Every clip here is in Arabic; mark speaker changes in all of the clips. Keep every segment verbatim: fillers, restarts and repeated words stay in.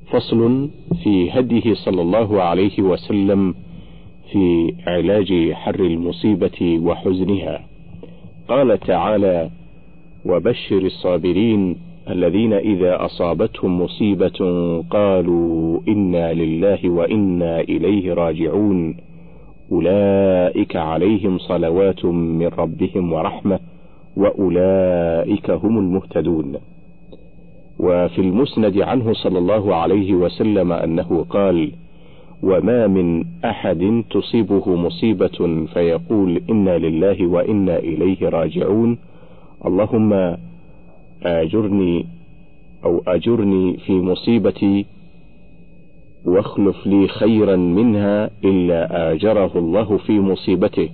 Speaker 1: فصل في هديه صلى الله عليه وسلم في علاج حر المصيبة وحزنها. قال تعالى: وبشر الصابرين الذين إذا أصابتهم مصيبة قالوا إنا لله وإنا إليه راجعون أولئك عليهم صلوات من ربهم ورحمة وأولئك هم المهتدون. وفي المسند عنه صلى الله عليه وسلم أنه قال: وما من أحد تصيبه مصيبة فيقول إنا لله وإنا إليه راجعون اللهم أجرني أو أجرني في مصيبتي واخلف لي خيرا منها إلا آجره الله في مصيبته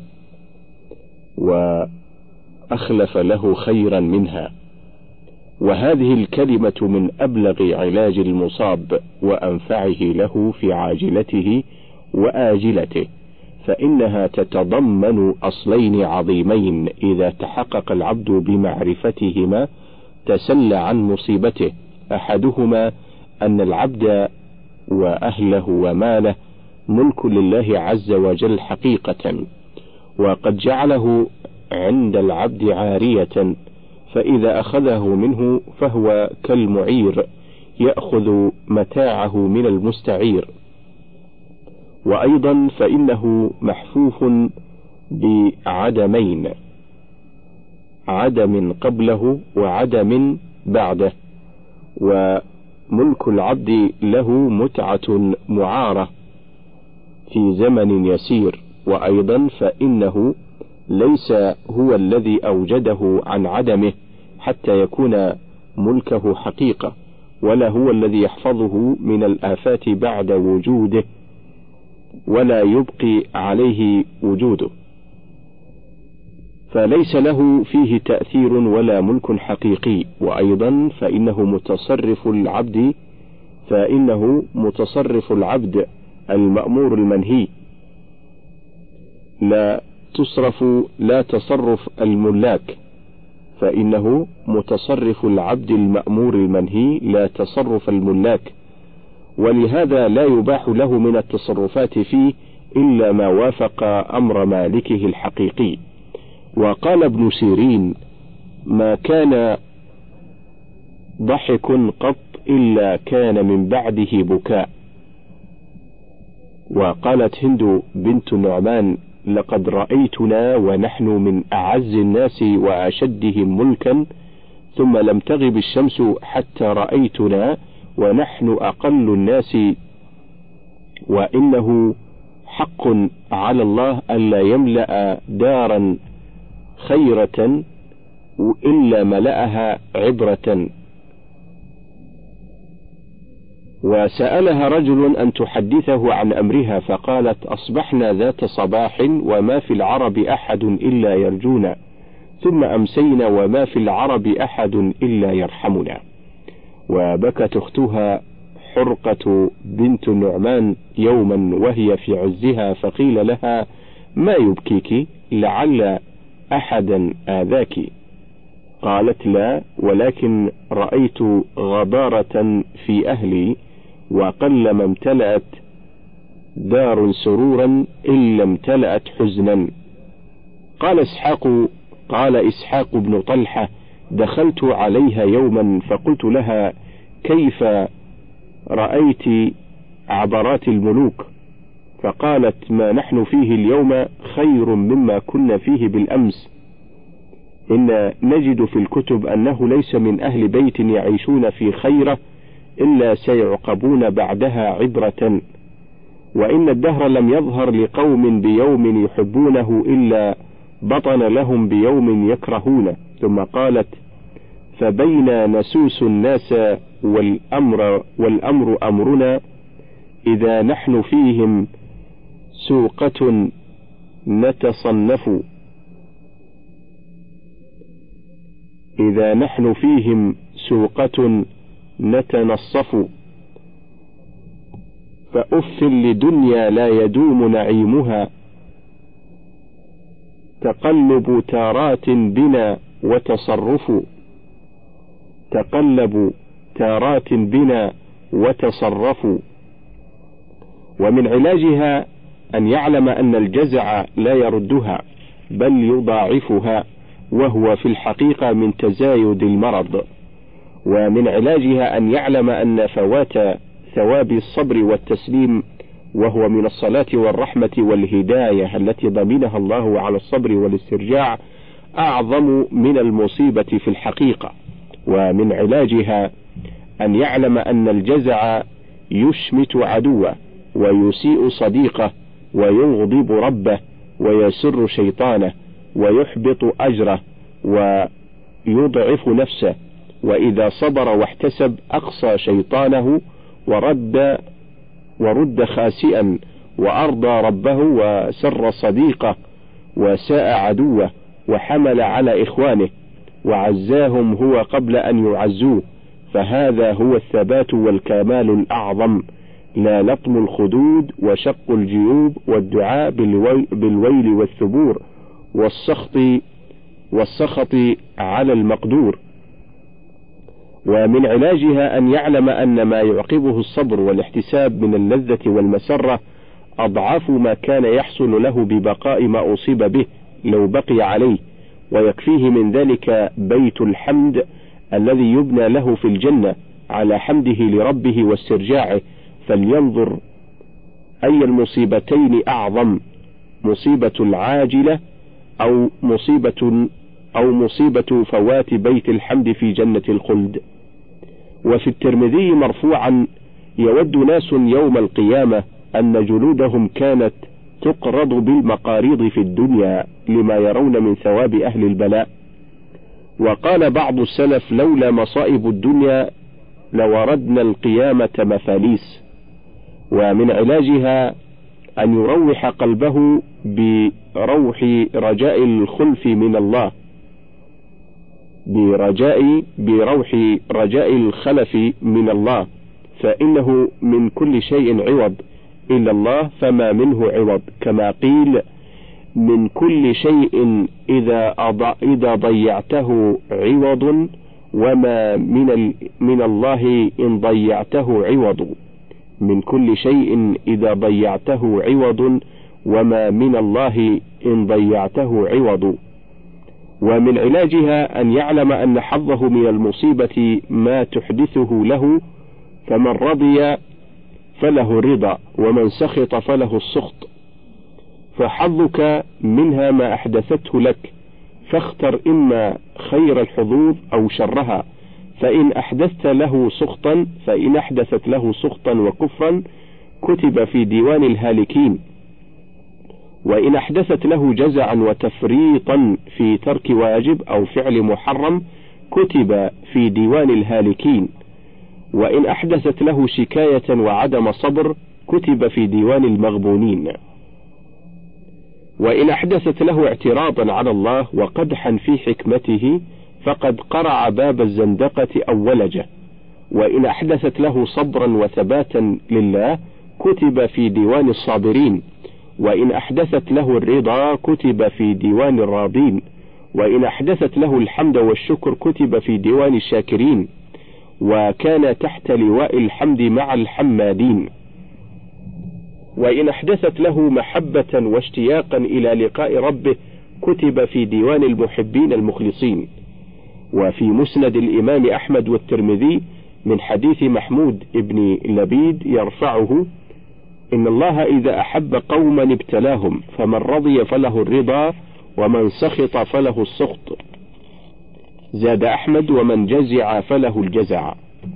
Speaker 1: وأخلف له خيرا منها. وهذه الكلمة من أبلغ علاج المصاب وأنفعه له في عاجلته وآجلته، فإنها تتضمن أصلين عظيمين إذا تحقق العبد بمعرفتهما تسلى عن مصيبته. أحدهما أن العبد وأهله وماله ملك لله عز وجل حقيقة، وقد جعله عند العبد عارية، فإذا أخذه منه فهو كالمعير يأخذ متاعه من المستعير. وأيضا فإنه محفوف بعدمين: عدم قبله وعدم بعده. وملك العبد له متعة معارة في زمن يسير، وأيضا فإنه ليس هو الذي أوجده عن عدمه حتى يكون ملكه حقيقة، ولا هو الذي يحفظه من الآفات بعد وجوده ولا يبقي عليه وجوده، فليس له فيه تأثير ولا ملك حقيقي. وأيضا فإنه متصرف العبد فإنه متصرف العبد المأمور المنهي، لا تصرف لا تصرف الملاك، فإنه متصرف العبد المأمور المنهي لا تصرف الملاك، ولهذا لا يباح له من التصرفات فيه إلا ما وافق أمر مالكه الحقيقي. وقال ابن سيرين: ما كان ضحك قط إلا كان من بعده بكاء. وقالت هند بنت النعمان: لقد رأيتنا ونحن من أعز الناس وأشدهم ملكا، ثم لم تغب الشمس حتى رأيتنا ونحن أقل الناس، وإنه حق على الله ألا يملأ دارا خيرة إلا ملأها عبرة. وسألها رجل أن تحدثه عن أمرها، فقالت: أصبحنا ذات صباح وما في العرب أحد إلا يرجونا، ثم أمسينا وما في العرب أحد إلا يرحمنا. وبكت أختها حرقة بنت النعمان يوما وهي في عزها، فقيل لها: ما يبكيك؟ لعل أحدا آذاك. قالت: لا، ولكن رأيت غبارة في أهلي، وقل ما امتلأت دار سرورا إلا امتلأت حزنا. قال إسحاق قال إسحاق بن طلحة: دخلت عليها يوما فقلت لها: كيف رأيت عبرات الملوك؟ فقالت: ما نحن فيه اليوم خير مما كنا فيه بالأمس، إن نجد في الكتب أنه ليس من أهل بيت يعيشون في خيرة إلا سيعقبون بعدها عبرة، وإن الدهر لم يظهر لقوم بيوم يحبونه إلا بطن لهم بيوم يكرهونه. ثم قالت: فبين نسوس الناس والأمر, والأمر أمرنا، إذا نحن فيهم سوقة نتصنف إذا نحن فيهم سوقة نتنصف، فأف لدنيا لا يدوم نعيمها، تقلب تارات بنا وتصرف تقلب تارات بنا وتصرفوا. ومن علاجها أن يعلم أن الجزع لا يردها بل يضاعفها، وهو في الحقيقة من تزايد المرض. ومن علاجها أن يعلم أن فوات ثواب الصبر والتسليم، وهو من الصلاة والرحمة والهداية التي ضمنها الله على الصبر والاسترجاع، أعظم من المصيبة في الحقيقة. ومن علاجها أن يعلم أن الجزع يشمت عدوه ويسيء صديقه ويغضب ربه ويسر شيطانه ويحبط أجره ويضعف نفسه، وإذا صبر واحتسب أقصى شيطانه ورد ورد خاسئا وأرضى ربه وسر صديقه وساء عدوه وحمل على إخوانه وعزاهم هو قبل أن يعزوه، فهذا هو الثبات والكمال الأعظم، لا لطم الخدود وشق الجيوب والدعاء بالويل والثبور والسخط والسخط على المقدور. ومن علاجها أن يعلم أن ما يعقبه الصبر والاحتساب من اللذة والمسرة أضعاف ما كان يحصل له ببقاء ما أصيب به لو بقي عليه، ويكفيه من ذلك بيت الحمد الذي يبنى له في الجنة على حمده لربه واسترجاعه. فلينظر أي المصيبتين أعظم، مصيبة العاجلة أو مصيبة أو مصيبة فوات بيت الحمد في جنة الخلد. وفي الترمذي مرفوعا: يود ناس يوم القيامة أن جلودهم كانت تقرض بالمقاريض في الدنيا لما يرون من ثواب أهل البلاء. وقال بعض السلف: لولا مصائب الدنيا لوردنا القيامة مفاليس. ومن علاجها أن يروح قلبه بروح رجاء الخلف من الله برجاء بروح رجاء الخلف من الله، فإنه من كل شيء عوض إلا الله فما منه عوض، كما قيل: من كل شيء إذا إذا ضيعته عوض وما من من الله إن ضيعته عوض. من كل شيء إذا ضيعته عوض وما من الله إن ضيعته عوض. ومن علاجها أن يعلم أن حظه من المصيبة ما تحدثه له، فمن رضي فله الرضا ومن سخط فله السخط، فحظك منها ما أحدثته لك، فاختر إما خير الحظوظ أو شرها، فإن أحدثت له سخطا فإن أحدثت له سخطا وكفرا كتب في ديوان الهالكين، وإن أحدثت له جزعا وتفريطا في ترك واجب أو فعل محرم كتب في ديوان الهالكين، وإن أحدثت له شكاية وعدم صبر كتب في ديوان المغبونين، وإن أحدثت له اعتراضا على الله وقدحا في حكمته فقد قرع باب الزندقة أو ولجه، وإن أحدثت له صبرا وثباتا لله كتب في ديوان الصابرين، وإن أحدثت له الرضا كتب في ديوان الراضين، وإن أحدثت له الحمد والشكر كتب في ديوان الشاكرين، وكان تحت لواء الحمد مع الحمادين، وإن أحدثت له محبة واشتياقا إلى لقاء ربه كتب في ديوان المحبين المخلصين. وفي مسند الإمام أحمد والترمذي من حديث محمود ابن لبيد يرفعه: إن الله إذا أحب قوما ابتلاهم، فمن رضي فله الرضا ومن سخط فله السخط. زاد أحمد: ومن جزع فله الجزع.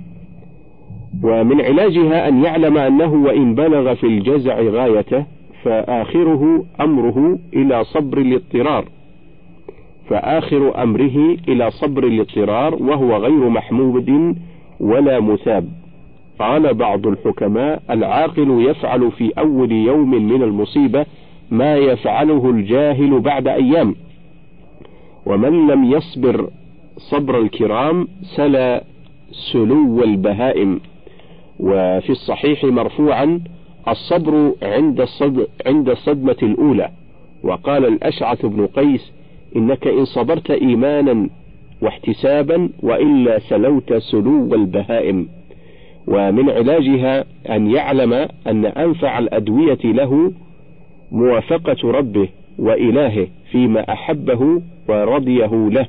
Speaker 1: ومن علاجها أن يعلم أنه وإن بلغ في الجزع غايته فآخره أمره إلى صبر الاضطرار فآخر أمره إلى صبر الاضطرار وهو غير محمود ولا مثاب. قال بعض الحكماء: العاقل يفعل في أول يوم من المصيبة ما يفعله الجاهل بعد أيام، ومن لم يصبر صبر الكرام سلى سلو البهائم. وفي الصحيح مرفوعا: الصبر عند الصد عند الصدمة الأولى. وقال الأشعث بن قيس: إنك إن صبرت إيمانا واحتسابا وإلا سلوت سلو البهائم. ومن علاجها أن يعلم أن أنفع الأدوية له موافقة ربه وإلهه فيما أحبه ورضيه له،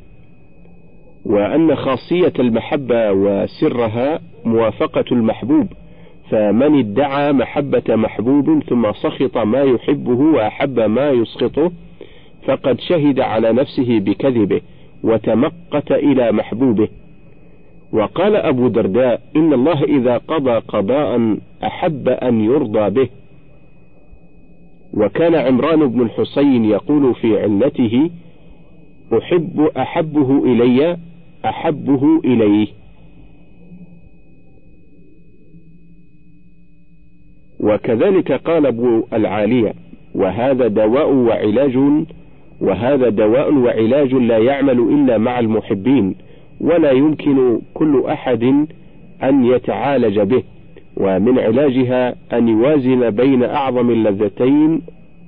Speaker 1: وأن خاصية المحبة وسرها موافقة المحبوب، فمن ادعى محبة محبوب ثم سخط ما يحبه وأحب ما يسخطه فقد شهد على نفسه بكذبه وتمقت إلى محبوبه. وقال أبو درداء: إن الله إذا قضى قضاء أحب أن يرضى به. وكان عمران بن الحسين يقول في علته: أحب أحبه إلي أحبه إليه. وكذلك قال أبو العالية: وهذا دواء وعلاج وهذا دواء وعلاج لا يعمل إلا مع المحبين، ولا يمكن كل أحد أن يتعالج به. ومن علاجها أن يوازن بين أعظم اللذتين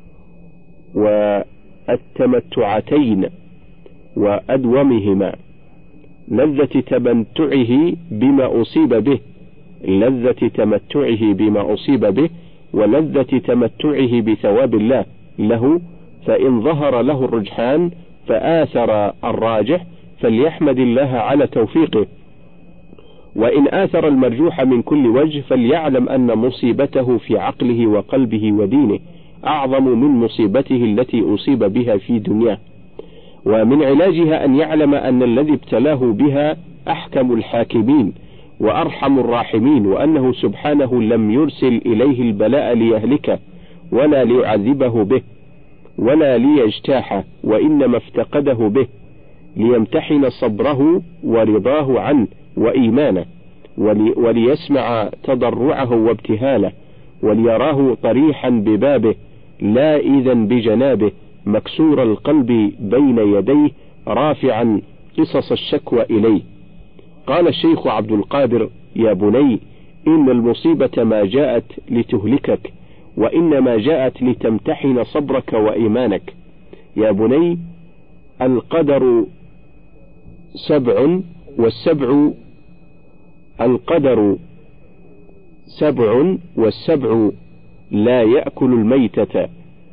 Speaker 1: والتمتعتين وأدومهما، لذة تمتعه بما أصيب به لذة تمتعه بما أصيب به ولذة تمتعه بثواب الله له. فإن ظهر له الرجحان فآثر الراجح فليحمد الله على توفيقه، وإن آثر المرجوح من كل وجه فليعلم أن مصيبته في عقله وقلبه ودينه أعظم من مصيبته التي أصيب بها في دنياه. ومن علاجها أن يعلم أن الذي ابتلاه بها أحكم الحاكمين وأرحم الراحمين، وأنه سبحانه لم يرسل إليه البلاء ليهلكه ولا ليعذبه به ولا ليجتاحه، وإنما افتقده به ليمتحن صبره ورضاه عنه وإيمانه، ولي وليسمع تضرعه وابتهاله، وليراه طريحا ببابه لا إذن بجنابه، مكسور القلب بين يديه رافعا قصص الشكوى إليه. قال الشيخ عبد القادر: يا بني، إن المصيبة ما جاءت لتهلكك، وإنما جاءت لتمتحن صبرك وإيمانك. يا بني، القدر سبع والسبع القدر سبع والسبع لا يأكل الميتة.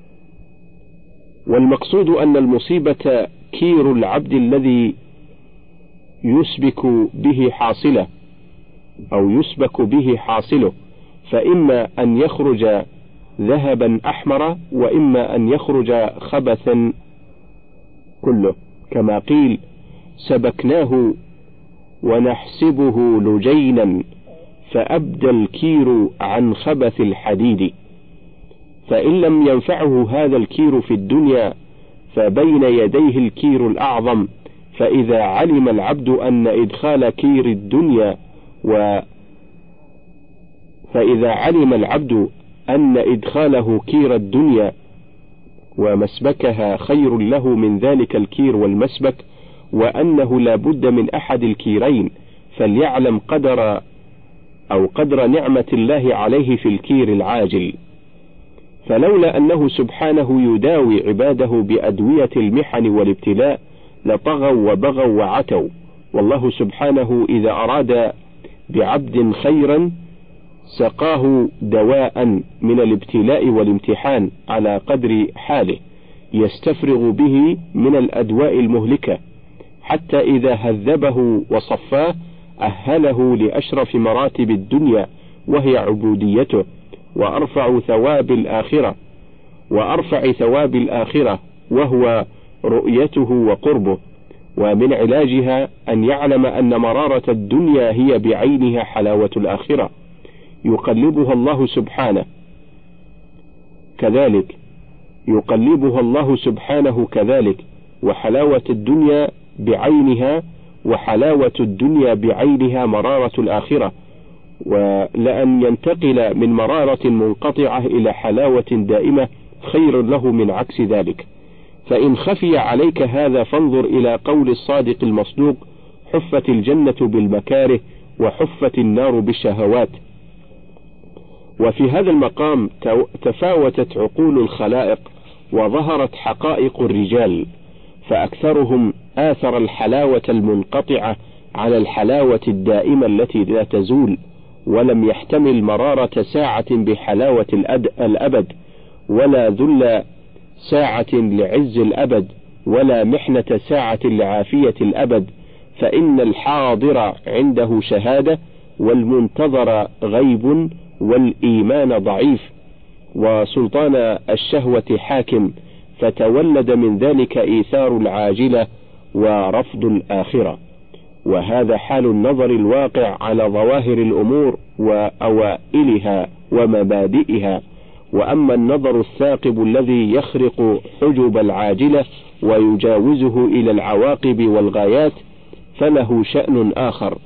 Speaker 1: والمقصود أن المصيبة كير العبد الذي يسبك به حاصله أو يسبك به حاصله، فإما أن يخرج ذهبا أحمر وإما أن يخرج خبثا كله، كما قيل: سبكناه ونحسبه لجينا فأبدى الكير عن خبث الحديد. فإن لم ينفعه هذا الكير في الدنيا فبين يديه الكير الأعظم. فإذا علم العبد أن إدخال كير الدنيا و فإذا علم العبد أن إدخاله كير الدنيا ومسبكها خير له من ذلك الكير والمسبك، وأنه لا بد من أحد الكيرين، فليعلم قدر أو قدر نعمة الله عليه في الكير العاجل. فلولا أنه سبحانه يداوي عباده بأدوية المحن والابتلاء لطغوا وبغوا وعتوا. والله سبحانه إذا أراد بعبد خيرا سقاه دواء من الابتلاء والامتحان على قدر حاله يستفرغ به من الأدواء المهلكة، حتى إذا هذبه وصفاه أهله لأشرف مراتب الدنيا وهي عبوديته، وأرفع ثواب الآخرة وأرفع ثواب الآخرة وهو رؤيته وقربه. ومن علاجها أن يعلم أن مرارة الدنيا هي بعينها حلاوة الآخرة، يقلبها الله سبحانه كذلك يقلبها الله سبحانه كذلك وحلاوة الدنيا بعينها وحلاوة الدنيا بعينها مرارة الآخرة، ولأن ينتقل من مرارة منقطعة إلى حلاوة دائمة خير له من عكس ذلك. فإن خفي عليك هذا فانظر إلى قول الصادق المصدوق: حفت الجنة بالمكاره وحفت النار بالشهوات. وفي هذا المقام تفاوتت عقول الخلائق وظهرت حقائق الرجال، فأكثرهم آثر الحلاوة المنقطعة على الحلاوة الدائمة التي لا تزول، ولم يحتمل مرارة ساعة بحلاوة الأبد، ولا ذل ساعة لعز الأبد، ولا محنة ساعة لعافية الأبد، فإن الحاضر عنده شهادة، والمنتظر غيب، والإيمان ضعيف، وسلطان الشهوة حاكم، فتولد من ذلك إيثار العاجلة ورفض الآخرة. وهذا حال النظر الواقع على ظواهر الأمور وأوائلها ومبادئها. وأما النظر الثاقب الذي يخرق حجب العاجلة ويجاوزه إلى العواقب والغايات فله شأن آخر.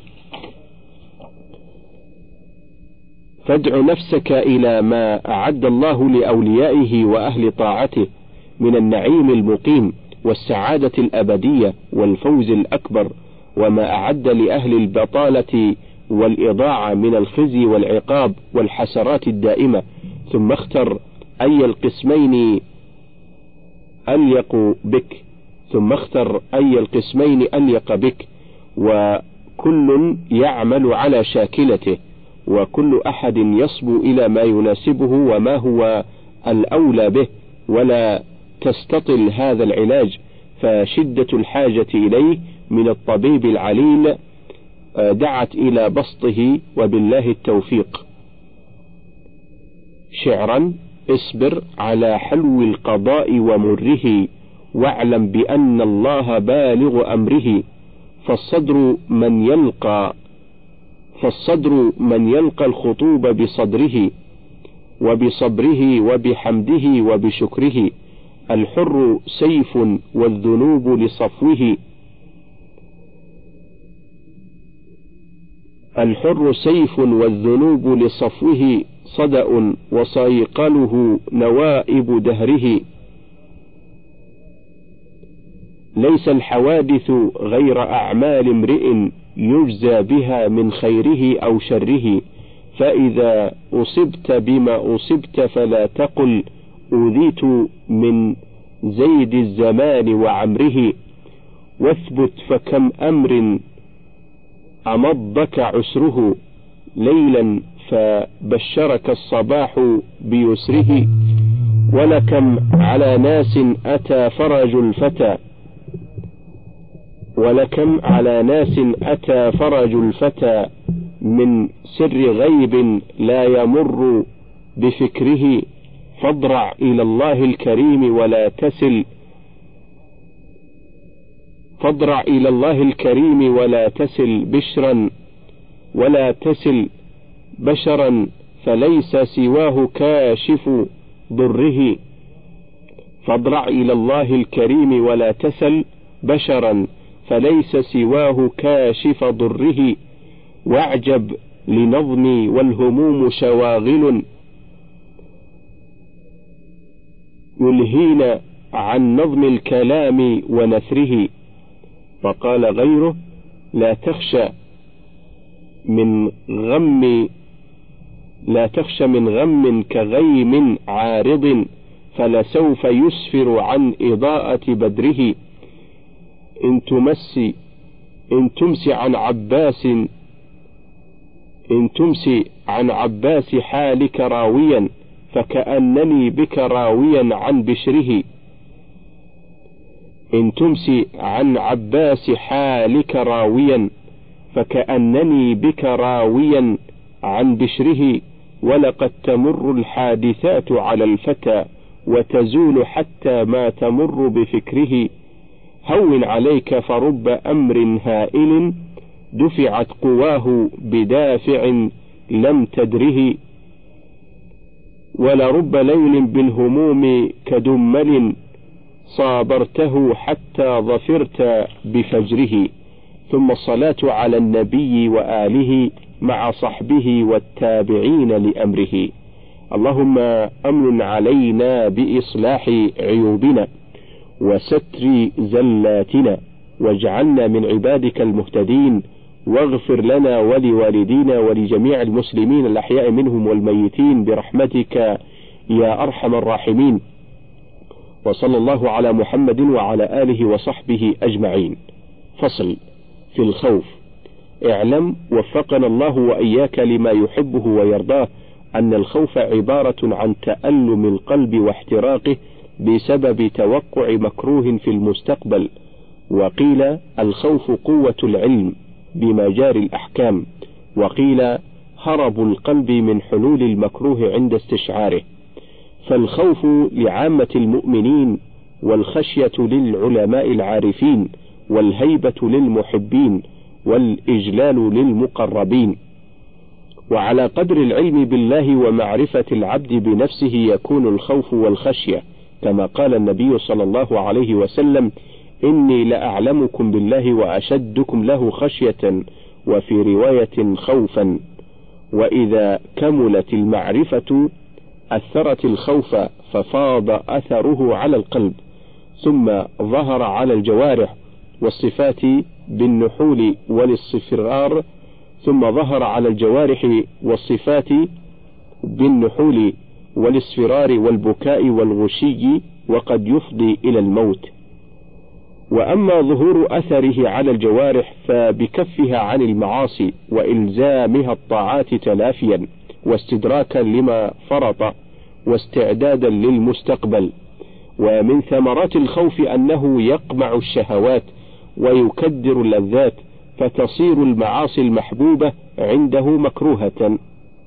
Speaker 1: فادع نفسك إلى ما أعد الله لأوليائه وأهل طاعته من النعيم المقيم والسعادة الأبدية والفوز الأكبر، وما أعد لأهل البطالة والإضاعة من الخزي والعقاب والحسرات الدائمة. ثم اختر أي القسمين أليق بك ثم اختر أي القسمين أليق بك وكل يعمل على شاكلته، وكل أحد يصبو إلى ما يناسبه وما هو الأولى به، ولا تستطل هذا العلاج، فشدة الحاجة إليه من الطبيب العليل دعت إلى بسطه، وبالله التوفيق. شعرا: اصبر على حلو القضاء ومره، واعلم بأن الله بالغ أمره، فالصدر من يلقى فالصدر من يلقى الخطوب بصدره وبصبره وبحمده وبشكره، الحر سيف والذنوب لصفوه الحر سيف والذنوب لصفوه صدأ وصيقله نوائب دهره. ليس الحوادث غير أعمال امرئ يجزى بها من خيره أو شره، فإذا أصبت بما أصبت فلا تقل أوذيت من زيد الزمان وعمره، واثبت فكم أمر أمضك عسره، ليلا فبشرك الصباح بيسره، ولكم على ناس أتى فرج الفتى ولكم على ناس أتى فرج الفتى من سر غيب لا يمر بفكره، فاضرع إلى الله الكريم ولا تسل فاضرع إلى الله الكريم ولا تسل بشرا ولا تسل بشرا فليس سواه كاشف ضره فاضرع إلى الله الكريم ولا تسل بشرا فليس سواه كاشف ضره، واعجب لنظمي والهموم شواغل يلهين عن نظم الكلام ونثره. فقال غيره: لا تخشى من غم لا تخشى من غم كغيم عارض، فلسوف يسفر عن إضاءة بدره. إن تمسي إن تمسي عن عباس إن تمسي عن عباس حالك راويا، فكأنني بك راويا عن بشره. إن تمسي عن عباس حالك راويا، فكأنني بك راويا عن بشره. ولقد تمر الحادثات على الفتى، وتزول حتى ما تمر بفكره. هون عليك فرب أمر هائل، دفعت قواه بدافع لم تدره. ولرب ليل بالهموم كدمل، صابرته حتى ظفرت بفجره. ثم الصلاة على النبي وآله مع صحبه والتابعين لأمره. اللهم أمن علينا بإصلاح عيوبنا وستر زلاتنا، واجعلنا من عبادك المهتدين، واغفر لنا ولوالدينا ولجميع المسلمين الأحياء منهم والميتين برحمتك يا أرحم الراحمين. وصلى الله على محمد وعلى آله وصحبه أجمعين. فصل في الخوف. اعلم وفقنا الله وإياك لما يحبه ويرضاه أن الخوف عبارة عن تألم القلب واحتراقه بسبب توقع مكروه في المستقبل. وقيل الخوف قوة العلم بمجاري الأحكام، وقيل هرب القلب من حلول المكروه عند استشعاره. فالخوف لعامة المؤمنين، والخشية للعلماء العارفين، والهيبة للمحبين، والإجلال للمقربين. وعلى قدر العلم بالله ومعرفة العبد بنفسه يكون الخوف والخشية، كما قال النبي صلى الله عليه وسلم: إني لأعلمكم بالله وأشدكم له خشية، وفي رواية خوفا. وإذا كملت المعرفة أثرت الخوف ففاض أثره على القلب، ثم ظهر على الجوارح والصفات بالنحول والاصفرار ثم ظهر على الجوارح والصفات بالنحول والاصفرار والبكاء والغشي، وقد يفضي إلى الموت. وأما ظهور أثره على الجوارح فبكفها عن المعاصي وإلزامها الطاعات تلافيا واستدراكا لما فرط واستعدادا للمستقبل. ومن ثمرات الخوف أنه يقمع الشهوات ويكدر اللذات، فتصير المعاصي المحبوبة عنده مكروهة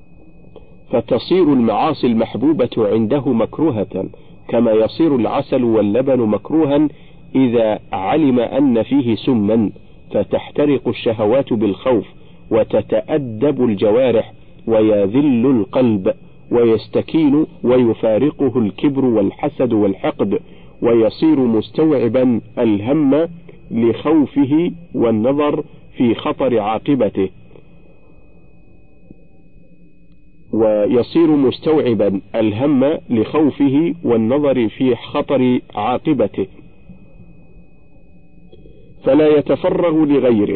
Speaker 1: فتصير المعاصي المحبوبة عنده مكروهة كما يصير العسل واللبن مكروها إذا علم أن فيه سما، فتحترق الشهوات بالخوف وتتأدب الجوارح ويذل القلب ويستكين ويفارقه الكبر والحسد والحقد، ويصير مستوعبا الهم لخوفه والنظر في خطر عاقبته ويصير مستوعبا الهم لخوفه والنظر في خطر عاقبته فلا يتفرغ لغيره،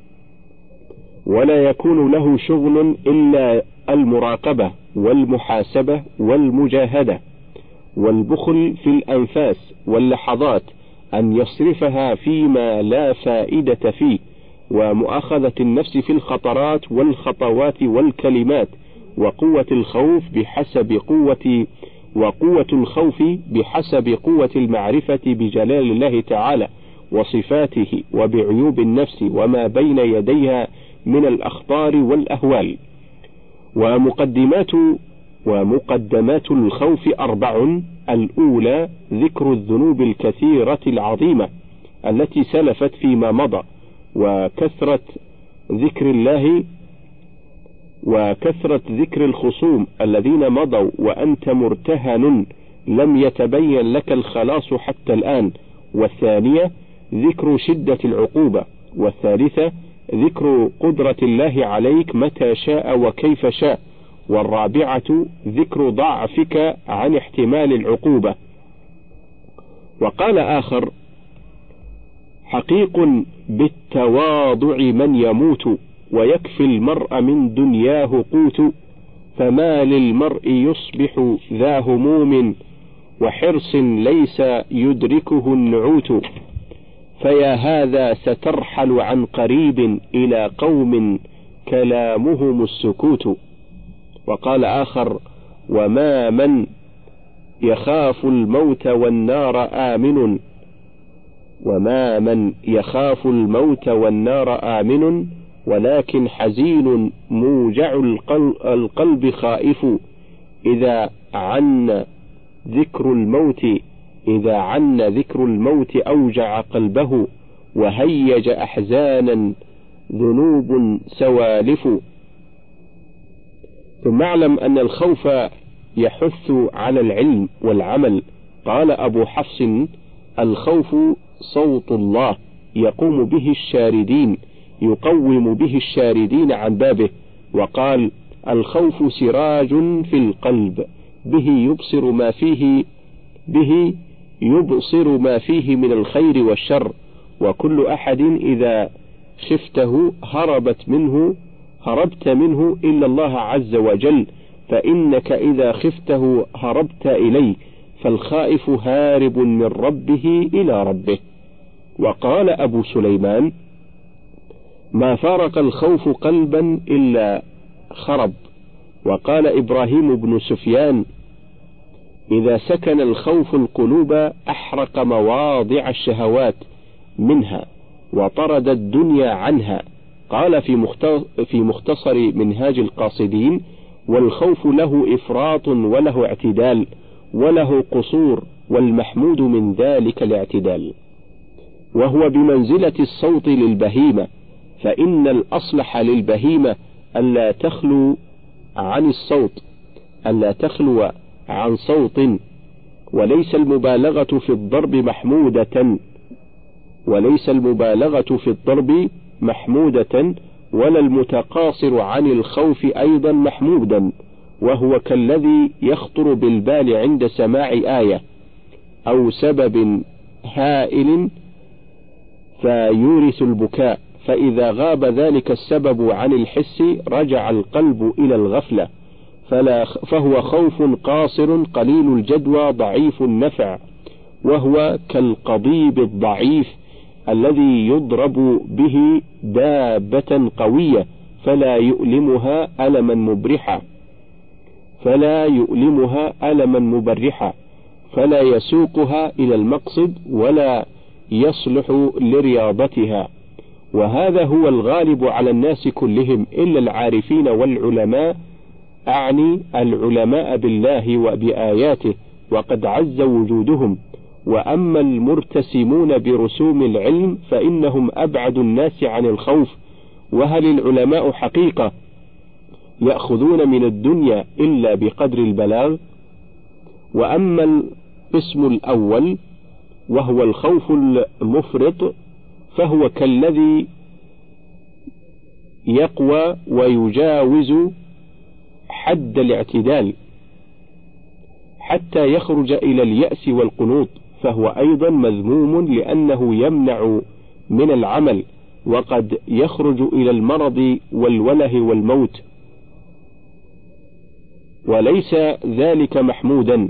Speaker 1: ولا يكون له شغل إلا المراقبة والمحاسبة والمجاهدة والبخل في الأنفاس واللحظات، أن يصرفها فيما لا فائدة فيه، ومؤاخذة النفس في الخطرات والخطوات والكلمات، وقوة الخوف بحسب قوة وقوة الخوف بحسب قوة المعرفة بجلال الله تعالى وصفاته وبعيوب النفس وما بين يديها من الأخطار والأهوال. ومقدمات ومقدمات الخوف أربع: الأولى ذكر الذنوب الكثيرة العظيمة التي سلفت فيما مضى، وكثرة ذكر الله وكثرة ذكر الخصوم الذين مضوا وأنت مرتهن لم يتبين لك الخلاص حتى الآن. والثانية ذكر شدة العقوبة. والثالثة ذكر قدرة الله عليك متى شاء وكيف شاء. والرابعة ذكر ضعفك عن احتمال العقوبة. وقال آخر: حقيق بالتواضع من يموت، ويكفي المرء من دنياه قوت، فما للمرء يصبح ذا هموم، وحرص ليس يدركه النعوت، فيا هذا سترحل عن قريب إلى قوم كلامهم السكوت. وقال آخر: وما من يخاف الموت والنار آمن وما من يخاف الموت والنار آمن ولكن حزين موجع القلب خائف، إذا عن ذكر الموت إذا عن ذكر الموت أوجع قلبه، وهيج أحزانا ذنوب سوالف. ثم اعلم أن الخوف يحث على العلم والعمل. قال أبو حفص: الخوف صوت الله يقوم به الشاردين يقوم به الشاردين عن بابه. وقال: الخوف سراج في القلب به يبصر ما فيه به يبصر ما فيه من الخير والشر، وكل أحد إذا خفته هربت منه هربت منه إلا الله عز وجل، فإنك إذا خفته هربت إليه، فالخائف هارب من ربه إلى ربه. وقال أبو سليمان: ما فارق الخوف قلبا إلا خرب. وقال إبراهيم بن سفيان: إذا سكن الخوف القلوب أحرق مواضع الشهوات منها وطرد الدنيا عنها. قال في مختصر منهاج القاصدين: والخوف له إفراط وله اعتدال وله قصور، والمحمود من ذلك الاعتدال، وهو بمنزلة الصوت للبهيمة، فإن الأصلح للبهيمة ألا تخلو عن الصوت ألا تخلو عن صوت، وليس المبالغة في الضرب محمودة وليس المبالغة في الضرب محمودة ولا المتقاصر عن الخوف أيضا محمودا، وهو كالذي يخطر بالبال عند سماع آية أو سبب هائل فيورث البكاء، فإذا غاب ذلك السبب عن الحس رجع القلب إلى الغفلة، فلا فهو خوف قاصر قليل الجدوى ضعيف النفع، وهو كالقضيب الضعيف الذي يضرب به دابة قوية فلا يؤلمها ألما مبرحا فلا يؤلمها ألما مبرحا فلا يسوقها إلى المقصد ولا يصلح لرياضتها. وهذا هو الغالب على الناس كلهم إلا العارفين والعلماء، أعني العلماء بالله وبآياته وقد عز وجودهم. وأما المرتسمون برسوم العلم فإنهم أبعد الناس عن الخوف. وهل العلماء حقيقة يأخذون من الدنيا إلا بقدر البلاغ؟ وأما القسم الأول وهو الخوف المفرط فهو كالذي يقوى ويجاوز حد الاعتدال حتى يخرج إلى اليأس والقنوط، فهو أيضا مذموم لأنه يمنع من العمل، وقد يخرج إلى المرض والوله والموت، وليس ذلك محمودا.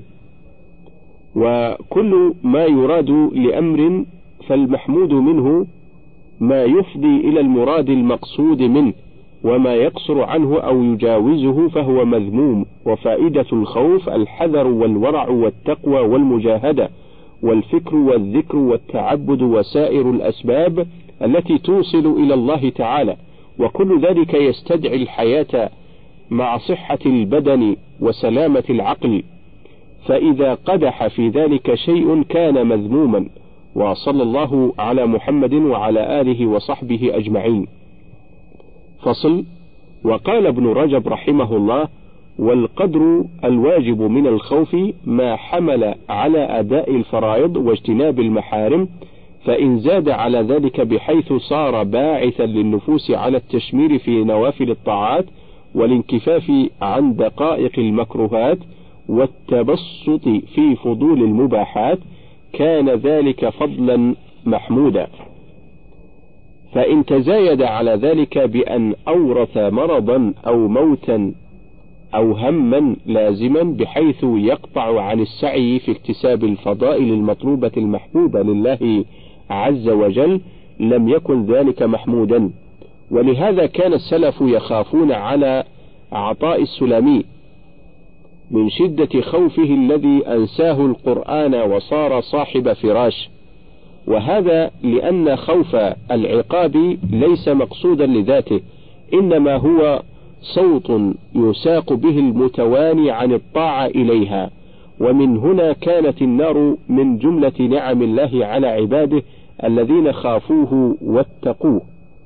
Speaker 1: وكل ما يراد لأمر فالمحمود منه ما يفضي إلى المراد المقصود منه، وما يقصر عنه أو يجاوزه فهو مذموم. وفائدة الخوف الحذر والورع والتقوى والمجاهدة والفكر والذكر والتعبد وسائر الأسباب التي توصل إلى الله تعالى، وكل ذلك يستدعي الحياة مع صحة البدن وسلامة العقل، فإذا قدح في ذلك شيء كان مذموما. وصلى الله على محمد وعلى آله وصحبه أجمعين. فصل. وقال ابن رجب رحمه الله: والقدر الواجب من الخوف ما حمل على أداء الفرائض واجتناب المحارم، فإن زاد على ذلك بحيث صار باعثا للنفوس على التشمير في نوافل الطاعات والانكفاف عن دقائق المكروهات والتبسط في فضول المباحات، كان ذلك فضلا محمودا. فإن تزايد على ذلك بأن أورث مرضا أو موتا أو هما لازما بحيث يقطع عن السعي في اكتساب الفضائل المطلوبة المحبوبة لله عز وجل، لم يكن ذلك محمودا. ولهذا كان السلف يخافون على عطاء السلمي من شدة خوفه الذي أنساه القرآن وصار صاحب فراش، وهذا لأن خوف العقاب ليس مقصودا لذاته، إنما هو صوت يساق به المتواني عن الطاعة إليها. ومن هنا كانت النار من جملة نعم الله على عباده الذين خافوه واتقوه،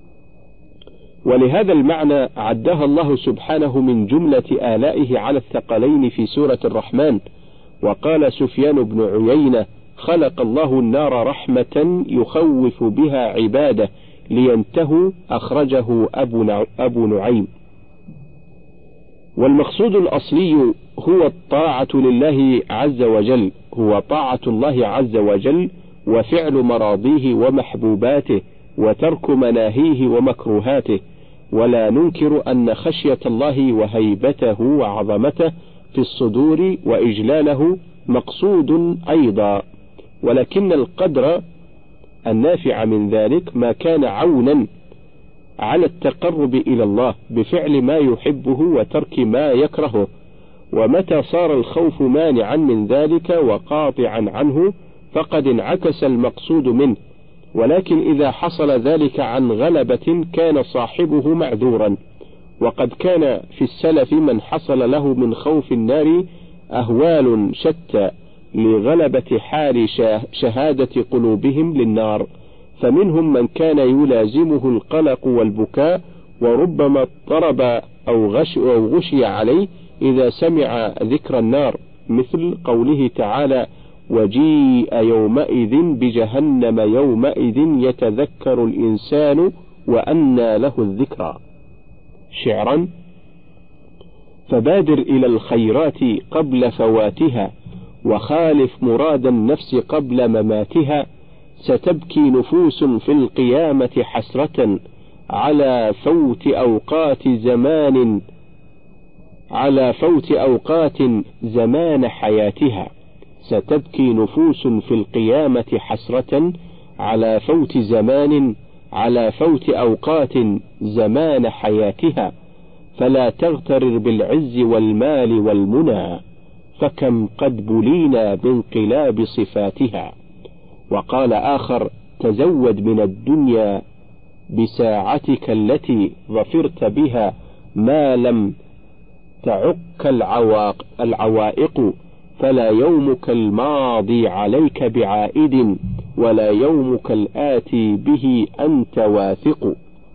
Speaker 1: ولهذا المعنى عدها الله سبحانه من جملة آلائه على الثقلين في سورة الرحمن. وقال سفيان بن عيينة: خلق الله النار رحمة يخوف بها عباده لينتهوا، أخرجه أبو نعيم. والمقصود الأصلي هو الطاعة لله عز وجل، هو طاعة الله عز وجل وفعل مراضيه ومحبوباته وترك مناهيه ومكروهاته. ولا ننكر أن خشية الله وهيبته وعظمته في الصدور وإجلاله مقصود أيضا، ولكن القدر النافع من ذلك ما كان عونا على التقرب إلى الله بفعل ما يحبه وترك ما يكرهه، ومتى صار الخوف مانعا من ذلك وقاطعا عنه فقد انعكس المقصود منه. ولكن إذا حصل ذلك عن غلبة كان صاحبه معذورا، وقد كان في السلف من حصل له من خوف النار أهوال شتى لغلبة حال شهادة قلوبهم للنار، فمنهم من كان يلازمه القلق والبكاء، وربما اضطرب أو غش أو غشي عليه إذا سمع ذكر النار، مثل قوله تعالى: وجيء يومئذ بجهنم يومئذ يتذكر الإنسان وأنى له الذكرى. شعرا: فبادر إلى الخيرات قبل فواتها، وخالف مراد النفس قبل مماتها، ستبكي نفوس في القيامة حسرة على فوت أوقات زمان على فوت أوقات زمان حياتها ستبكي نفوس في القيامة حسرة على فوت زمان على فوت أوقات زمان حياتها، فلا تغترر بالعز والمال والمنى، فكم قد بلينا بانقلاب صفاتها. وقال آخر: تزود من الدنيا بساعتك التي ظفرت بها ما لم تعك العواق العوائق، فلا يومك الماضي عليك بعائد، ولا يومك الآتي به أنت واثق.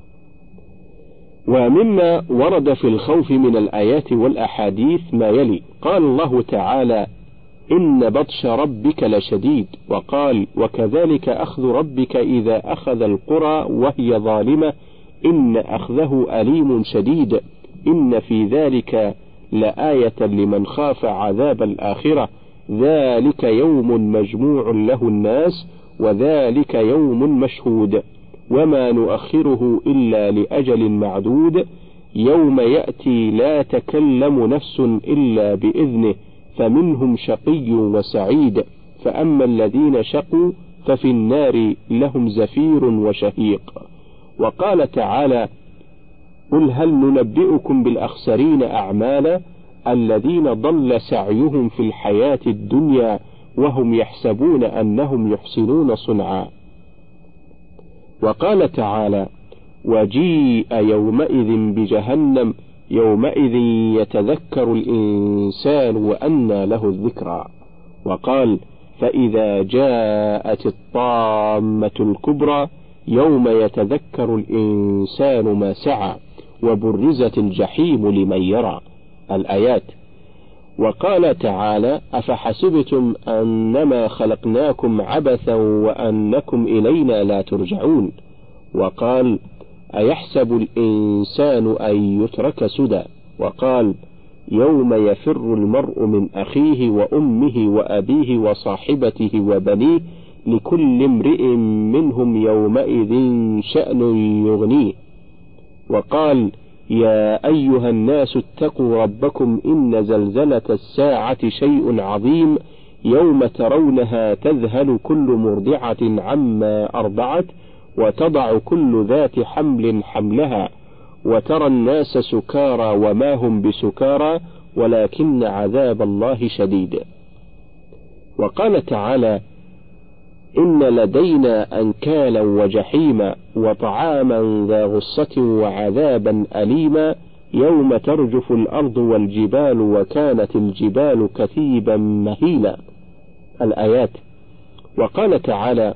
Speaker 1: ومما ورد في الخوف من الآيات والأحاديث ما يلي: قال الله تعالى: إن بطش ربك لشديد، وقال: وكذلك أخذ ربك إذا أخذ القرى وهي ظالمة إن أخذه أليم شديد، إن في ذلك لآية لمن خاف عذاب الآخرة، ذلك يوم مجموع له الناس، وذلك يوم مشهود، وما نؤخره إلا لأجل معدود، يوم يأتي لا تكلم نفس إلا بإذنه، فمنهم شقي وسعيد، فأما الذين شقوا ففي النار لهم زفير وشهيق. وقال تعالى: قل هل ننبئكم بالأخسرين أعمالا الذين ضل سعيهم في الحياة الدنيا وهم يحسبون أنهم يحسنون صنعا. وقال تعالى: وجيء يومئذ بجهنم يومئذ يتذكر الإنسان وأنى له الذكرى. وقال: فإذا جاءت الطامة الكبرى يوم يتذكر الإنسان ما سعى، وبرزت الجحيم لمن يرى. الآيات. وقال تعالى: أفحسبتم أنما خلقناكم عبثا وأنكم إلينا لا ترجعون. وقال: أيحسب الإنسان أن يترك سدى. وقال: يوم يفر المرء من أخيه وأمه وأبيه وصاحبته وبنيه لكل امرئ منهم يومئذ شأن يغنيه. وقال: يا أيها الناس اتقوا ربكم إن زلزلة الساعة شيء عظيم، يوم ترونها تذهل كل مرضعة عما أرضعت، وتضع كل ذات حمل حملها، وترى الناس سكارى وما هم بسكارى ولكن عذاب الله شديد. وقال تعالى: إن لدينا أنكالا وجحيما وطعاما ذا غصة وعذابا أليما يوم ترجف الأرض والجبال وكانت الجبال كثيبا مهيلا. الآيات. وقال تعالى: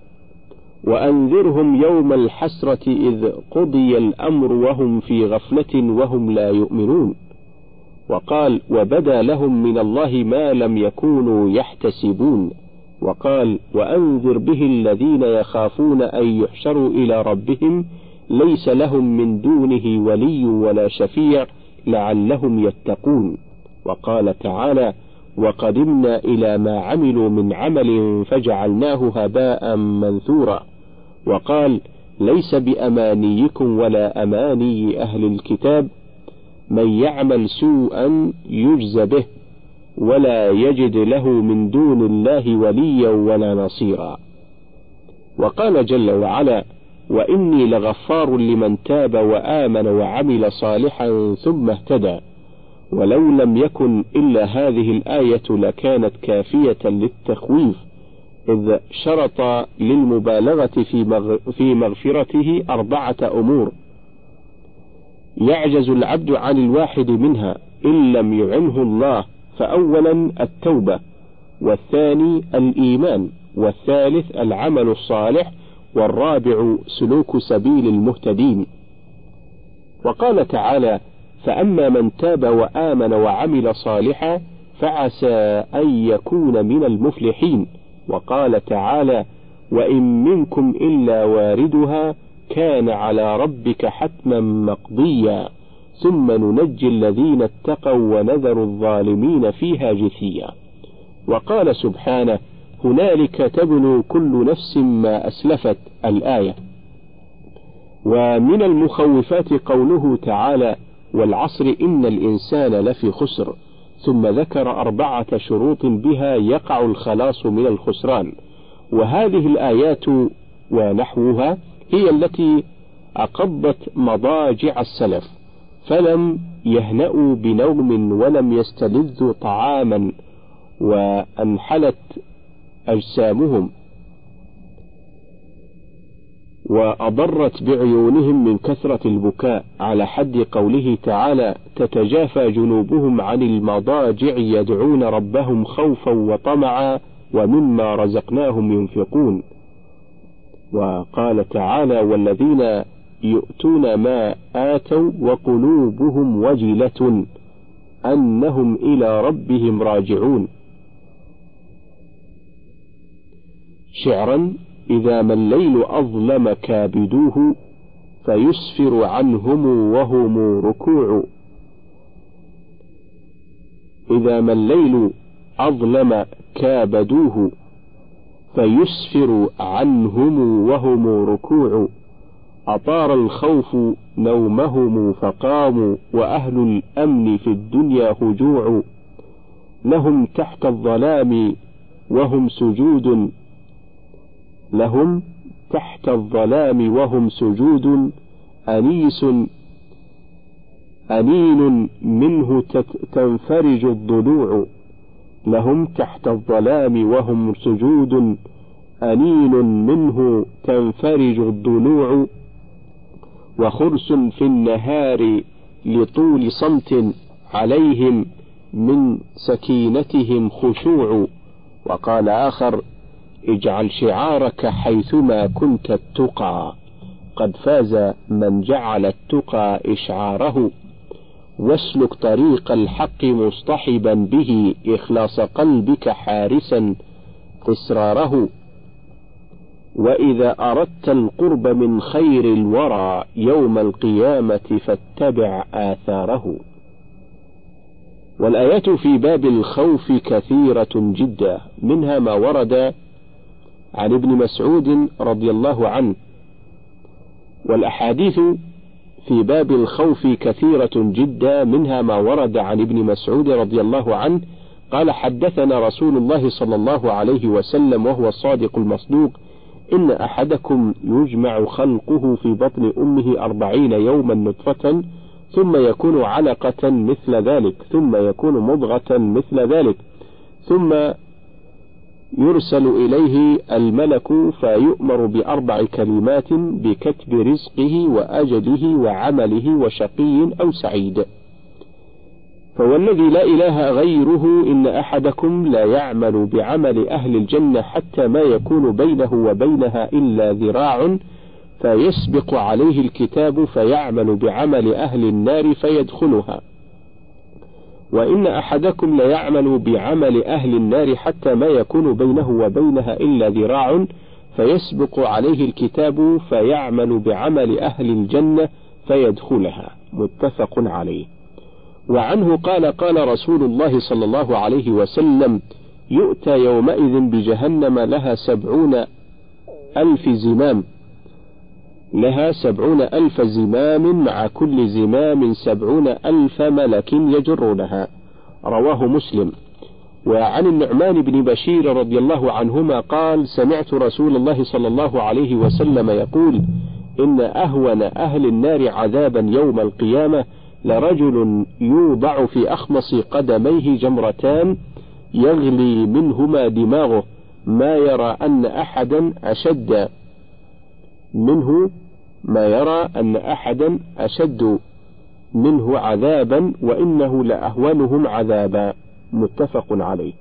Speaker 1: وأنذرهم يوم الحسرة إذ قضي الأمر وهم في غفلة وهم لا يؤمنون. وقال: وبدا لهم من الله ما لم يكونوا يحتسبون. وقال: وأنذر به الذين يخافون أن يحشروا إلى ربهم ليس لهم من دونه ولي ولا شفيع لعلهم يتقون. وقال تعالى: وقدمنا إلى ما عملوا من عمل فجعلناه هباء منثورا. وقال: ليس بأمانيكم ولا أماني أهل الكتاب، من يعمل سوءا يجز به ولا يجد له من دون الله وليا ولا نصيرا. وقال جل وعلا: وإني لغفار لمن تاب وآمن وعمل صالحا ثم اهتدى. ولو لم يكن إلا هذه الآية لكانت كافية للتخويف، إذ شرط للمبالغة في مغفرته أربعة أمور يعجز العبد عن الواحد منها إن لم يعنه الله، فأولا التوبة، والثاني الإيمان، والثالث العمل الصالح، والرابع سلوك سبيل المهتدين. وقال تعالى: فأما من تاب وآمن وعمل صالحا فعسى أن يكون من المفلحين. وقال تعالى: وإن منكم إلا واردها كان على ربك حتما مقضيا ثم ننجي الذين اتقوا ونذر الظالمين فيها جثيا. وقال سبحانه: هنالك تبلو كل نفس ما أسلفت، الآية. ومن المخوفات قوله تعالى: والعصر إن الإنسان لفي خسر، ثم ذكر أربعة شروط بها يقع الخلاص من الخسران. وهذه الآيات ونحوها هي التي أقضت مضاجع السلف، فلم يهنأوا بنوم ولم يستلذوا طعاما، وأنحلت أجسامهم وأضرت بعيونهم من كثرة البكاء، على حد قوله تعالى: تتجافى جنوبهم عن المضاجع يدعون ربهم خوفا وطمعا ومما رزقناهم ينفقون. وقال تعالى: والذين يؤتون ما آتوا وقلوبهم وجلة أنهم إلى ربهم راجعون. شعرا: إذا ما الليل أظلم كابدوه فيسفر عنهم وهم ركوع. إذا ما الليل أظلم كابدوه فيسفر عنهم وهم ركوع. أطار الخوف نومهم فقاموا وأهل الأمن في الدنيا هجوع. لهم تحت الظلام وهم سجود لهم تحت الظلام وهم سجود أنيس أنين منه تنفرج الضلوع. لهم تحت الظلام وهم سجود أنين منه تنفرج الضلوع. وخرس في النهار لطول صمت عليهم من سكينتهم خشوع. وقال آخر: اجعل شعارك حيثما كنت التقى، قد فاز من جعل التقى إشعاره. واسلك طريق الحق مصطحبا به إخلاص قلبك حارسا إسراره. وإذا أردت القرب من خير الورى يوم القيامة فاتبع آثاره. والآيات في باب الخوف كثيرة جدا، منها ما ورد عن ابن مسعود رضي الله عنه. والأحاديث في باب الخوف كثيرة جدا، منها ما ورد عن ابن مسعود رضي الله عنه قال: حدثنا رسول الله صلى الله عليه وسلم وهو الصادق المصدوق: إن أحدكم يجمع خلقه في بطن أمه أربعين يوما نطفة، ثم يكون علقة مثل ذلك، ثم يكون مضغة مثل ذلك، ثم يرسل إليه الملك فيؤمر بأربع كلمات بكتب رزقه وأجله وعمله وشقي أو سعيد. فوالذي لا إله غيره إن أحدكم لا يعمل بعمل أهل الجنة حتى ما يكون بينه وبينها إلا ذراع فيسبق عليه الكتاب فيعمل بعمل أهل النار فيدخلها. وإن أحدكم لا يعمل بعمل أهل النار حتى ما يكون بينه وبينها إلا ذراع فيسبق عليه الكتاب فيعمل بعمل أهل الجنة فيدخلها. متفق عليه. وعنه قال: قال رسول الله صلى الله عليه وسلم: يؤتى يومئذ بجهنم لها سبعون ألف زمام لها سبعون ألف زمام مع كل زمام سبعون ألف ملك يجرونها. رواه مسلم. وعن النعمان بن بشير رضي الله عنهما قال: سمعت رسول الله صلى الله عليه وسلم يقول: إن أهون أهل النار عذابا يوم القيامة لرجل يوضع في أخمص قدميه جمرتان يغلي منهما دماغه، ما يرى أن أحدا أشد منه ما يرى أن أحدا أشد منه عذابا وإنه لأهونهم عذابا. متفق عليه.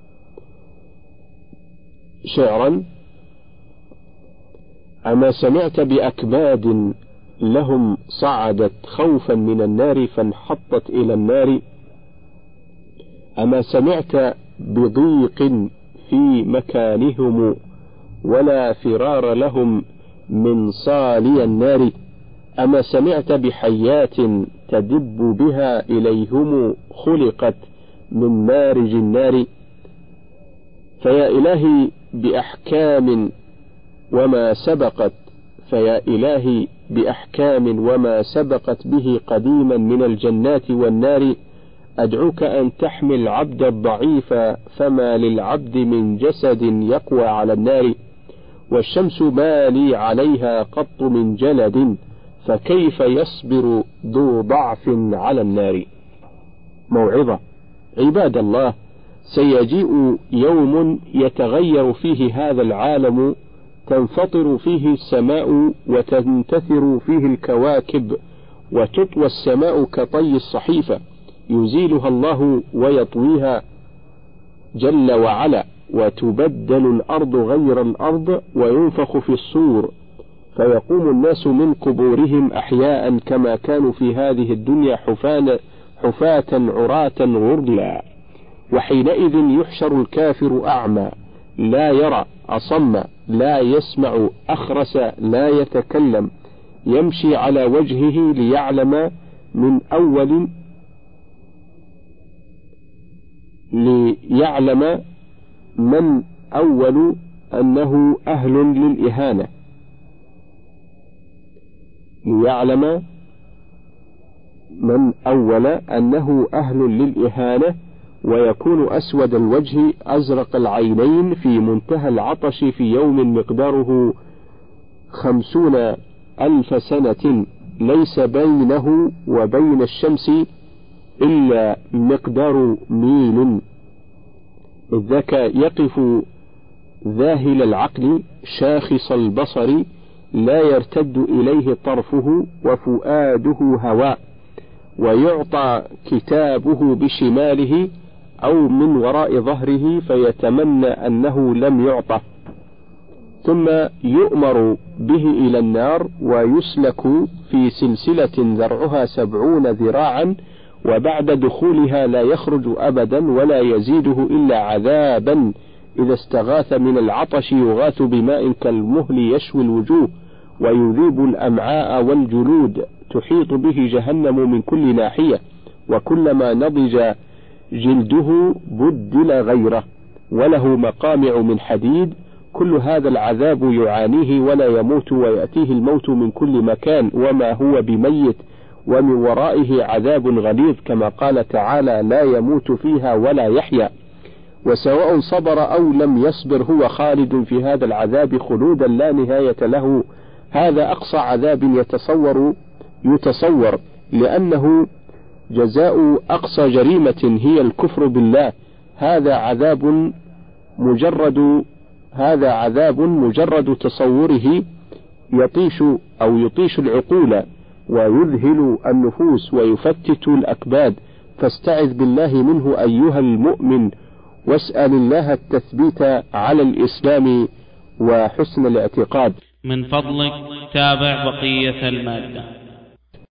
Speaker 1: شعرا: أما سمعت بأكباد لهم صعدت خوفا من النار فانحطت إلى النار، أما سمعت بضيق في مكانهم ولا فرار لهم من صالي النار، أما سمعت بحيات تدب بها إليهم خلقت من مارج النار، فيا إلهي بأحكام وما سبقت فيا إلهي بأحكام وما سبقت به قديما من الجنات والنار، أدعوك أن تحمي العبد الضعيف فما للعبد من جسد يقوى على النار، والشمس ما لي عليها قط من جلد فكيف يصبر ذو ضعف على النار. موعظة: عباد الله، سيجيء يوم يتغير فيه هذا العالم، تنفطر فيه السماء وتنتثر فيه الكواكب وتطوى السماء كطي الصحيفة، يزيلها الله ويطويها جل وعلا، وتبدل الأرض غير الأرض وينفخ في الصور فيقوم الناس من قبورهم أحياء كما كانوا في هذه الدنيا حفاة عراة غرلا، وحينئذ يحشر الكافر أعمى لا يرى أصم لا يسمع أخرس لا يتكلم، يمشي على وجهه ليعلم من أول ليعلم من أول أنه أهل للإهانة ليعلم من أول أنه أهل للإهانة ويكون أسود الوجه أزرق العينين في منتهى العطش في يوم مقداره خمسون ألف سنة ليس بينه وبين الشمس إلا مقدار ميل، إذ ذاك يقف ذاهل العقل شاخص البصر لا يرتد إليه طرفه وفؤاده هواء، ويعطى كتابه بشماله أو من وراء ظهره فيتمنى أنه لم يعطه، ثم يؤمر به إلى النار ويسلك في سلسلة ذرعها سبعون ذراعا، وبعد دخولها لا يخرج أبدا ولا يزيده إلا عذابا، إذا استغاث من العطش يغاث بماء كالمهل يشوي الوجوه ويذيب الأمعاء والجلود، تحيط به جهنم من كل ناحية، وكلما نضج جلده بدل غيره، وله مقامع من حديد. كل هذا العذاب يعانيه ولا يموت، ويأتيه الموت من كل مكان وما هو بميت، ومن ورائه عذاب غليظ كما قال تعالى: لا يموت فيها ولا يحيا. وسواء صبر أو لم يصبر هو خالد في هذا العذاب خلودا لا نهاية له. هذا أقصى عذاب يتصور يتصور لأنه جزاء أقصى جريمة هي الكفر بالله. هذا عذاب مجرد هذا عذاب مجرد تصوره يطيش أو يطيش العقول ويذهل النفوس ويفتت الأكباد، فاستعذ بالله منه أيها المؤمن، واسأل الله التثبيت على الإسلام وحسن الاعتقاد.
Speaker 2: من فضلك تابع بقية المادة.